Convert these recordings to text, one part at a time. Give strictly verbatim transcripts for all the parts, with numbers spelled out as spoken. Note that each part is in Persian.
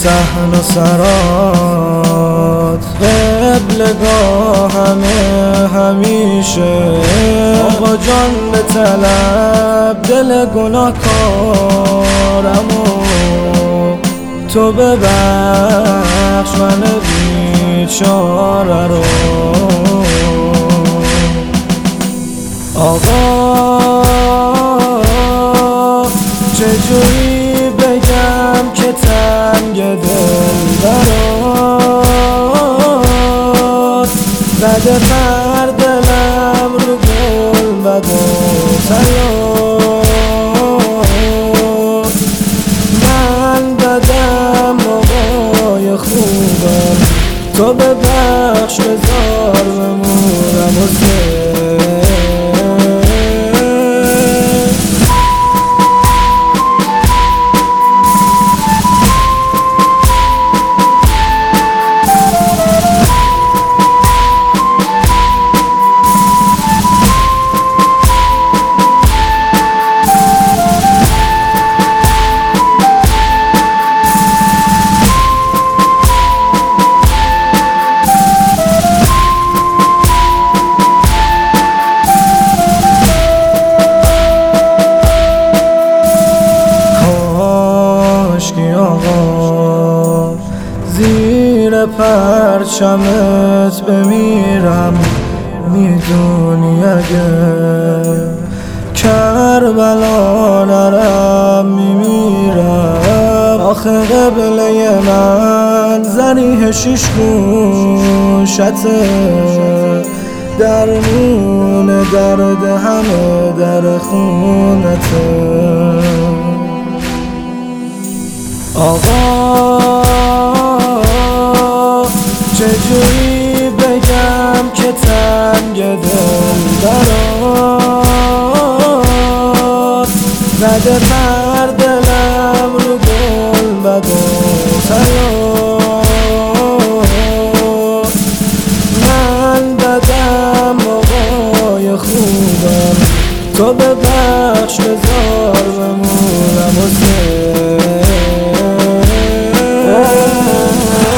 صحن و سرات قبلگاه همه همیشه آقا جان به طلب دل گناه کارمو تو ببخش من بیچاره رو آقا چجوری بگم که تنگ دل برات زده پر دلم رو گل بد و طلا من بدم آقای خوبم تو ببخش بذار بمونم و آقا زیر پرچمت بمیرم میدونی اگه کربلا نرم میمیرم آخه قبله من زریح شیش گوشته درمون درد همه در خونته آقا چجوری بگم که تنگ دل برات زده پر دلم رو گل بد و طلا من بدم آقای خوبم تو ببخش بذار بمونم و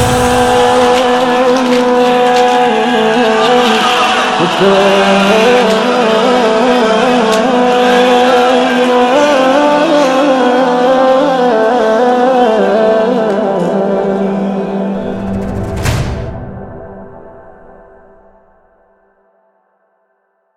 Yeah.